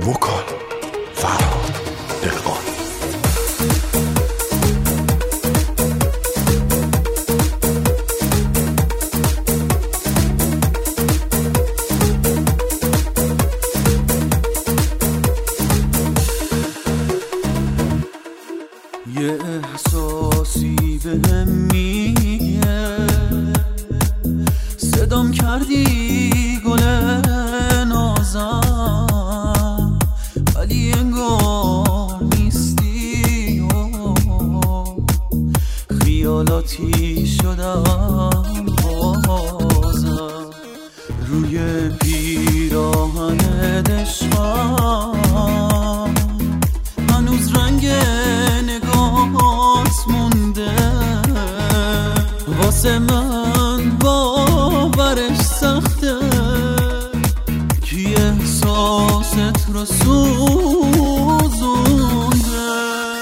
وکال فرهاد دهقان. یه احساسی بهم میگه صدام کردی گل نازم، ولی انگار نیستی و خیالاتی شدم بازم. روی پیراهن عشقم هنوز رنگ نگاهات مونده، واسه من باورش سخته کی احساست رو سوزونده.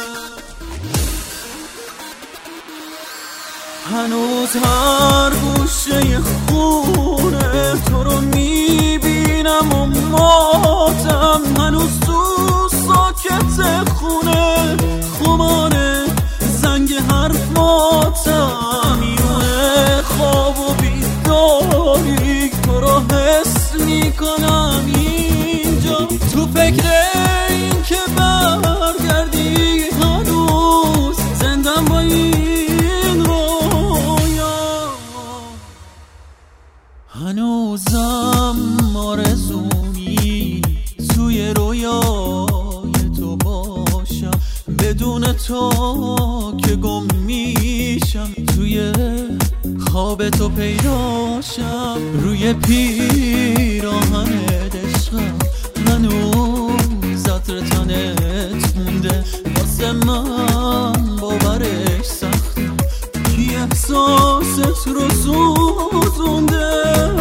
هنوز هر گوشه خونه تو رو میبینم و ماتم، هنوز تو ساکت خونه خماره زنگ حرفاتم، میونه خواب و بیداری تو رو حس میکنم اینجا، تو فکر این که برگردی هنوز زندم با این رویا، هنوزم آرزومی توی رویای تو باشم، بدون تو که گم میشم توی خواب تو پیداشم. روی پیراهن عشقم هنوز عطر تنت مونده، واسه من باورش سخته کی احساست رو سوزونده.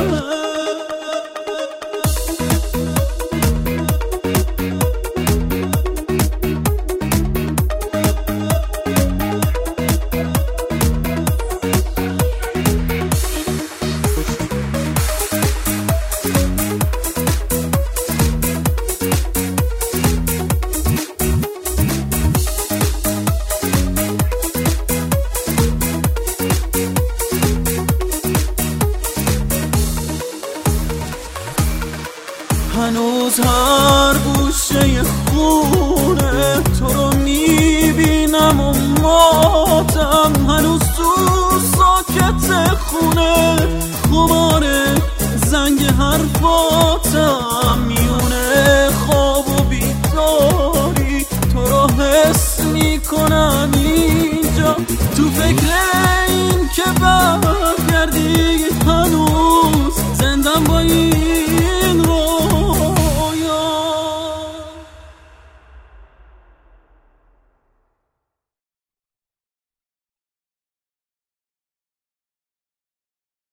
هنوز هر گوشه خونه تو رو میبینم و ماتم، هنوز تو ساکت خونه خماره زنگ حرفاتم، میونه خواب و بیداری تو رو حس میکنم اینجا، تو فکر